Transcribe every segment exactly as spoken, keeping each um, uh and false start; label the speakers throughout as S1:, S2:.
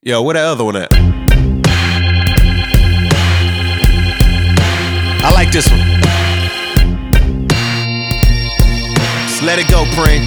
S1: Yo, where that other one at? I like this one. Just let it go, Preem.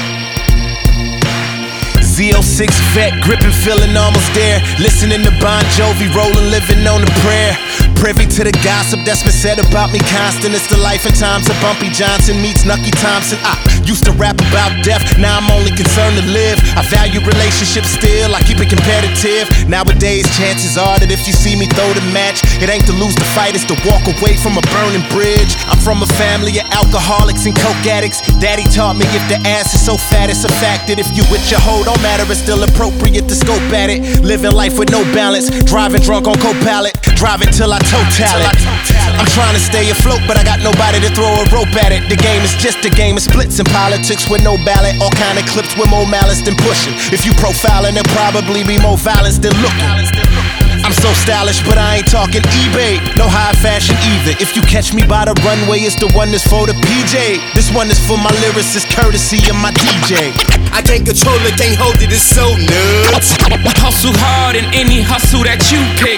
S1: Z oh six vet, gripping, feeling almost there. Listening to Bon Jovi, rolling, living on a prayer. Privy to the gossip that's been said about me constant. It's the life and times of Bumpy Johnson meets Nucky Thompson. I used to rap about death, now I'm only concerned to live. I value relationships still, I keep it competitive. Nowadays, chances are that if you see me throw the match, it ain't to lose the fight, it's to walk away from a burning bridge. I'm from a family of alcoholics and coke addicts. Daddy taught me if the ass is so fat, it's a fact that if you with your hoe, don't matter, it's still appropriate to scope at it. Living life with no balance, driving drunk on co-pilot, driving till I total it. I'm trying to stay afloat, but I got nobody to throw a rope at it. The game is just a game of splits and politics with no ballot. All kind of clips with more malice than pushing. If you profiling, there'll probably be more violence than looking. I'm so stylish, but I ain't talking eBay. No high fashion either. If you catch me by the runway, it's the one that's for the P J. This one is for my lyricist, courtesy of my D J.
S2: I can't control it, can't hold it, it's so nuts.
S3: Hustle hard in any hustle that you pick.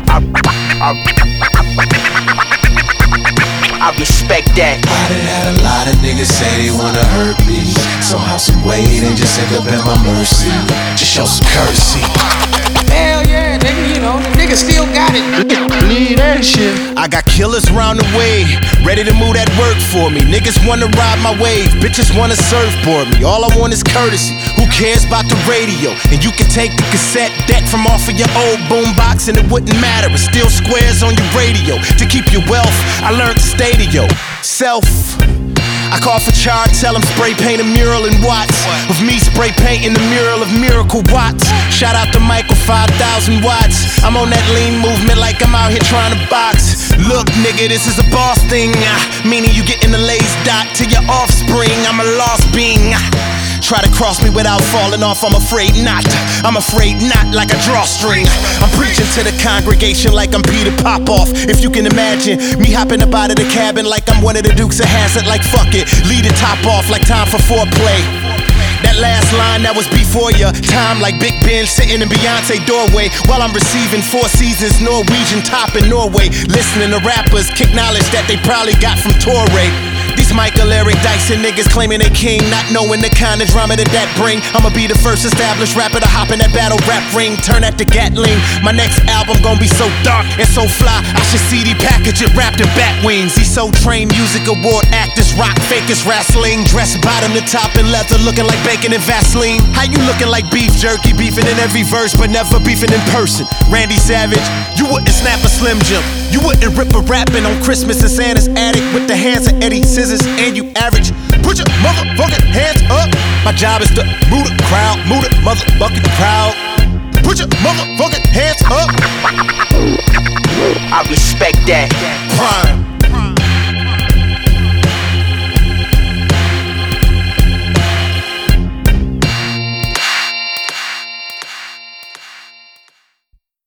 S2: I respect that.
S4: I done had a lot of niggas say they wanna hurt me. Somehow, some way, they just end up at my mercy. Just show some courtesy.
S5: Hell yeah, nigga, you know, the nigga still got it.
S4: Leave that shit.
S1: I got killers round the way, ready to move that work for me. Niggas wanna ride my wave, bitches wanna surfboard me. All I want is courtesy, who cares about the radio? And you can take the cassette deck from off of your old boombox and it wouldn't matter, it's still squares on your radio. To keep your wealth, I learned to stay to yourself. I call for charge, tell them spray paint a mural in Watts. With me spray painting the mural of Miracle Watts. Shout out to Michael, five thousand watts. I'm on that lean movement like I'm out here trying to box. Look, nigga, this is a boss thing. Meaning you get in the lace dot to your offspring. I'm a lost being. Try to cross me without falling off, I'm afraid not. I'm afraid not, like a drawstring. I'm preaching to the congregation like I'm Peter Popoff. If you can imagine me hopping up out of the cabin like I'm one of the Dukes of Hazzard, like fuck it, lead the top off like time for foreplay. That last line that was before your time, like Big Ben sitting in Beyonce doorway while I'm receiving Four Seasons Norwegian top in Norway. Listening to rappers kick knowledge that they probably got from Torre. These Michael Eric Dyson niggas claiming they king, not knowing the kind of drama that that bring. I'ma be the first established rapper to hop in that battle rap ring, turn at the Gatling. My next album gon' be so dark and so fly, I should C D package it wrapped in bat wings. These so trained music award actors, rock fakers, wrestling, dressed bottom to top in leather, looking like bacon and Vaseline. How you looking like beef jerky, beefing in every verse but never beefing in person? Randy Savage, you wouldn't snap a Slim Jim. You wouldn't rip a rapping on Christmas in Santa's attic with the hands of Eddie Scissors, and you average. Put your motherfucking hands up. My job is to move the crowd, move the motherfucking crowd. Put your motherfucking hands up.
S2: I respect that.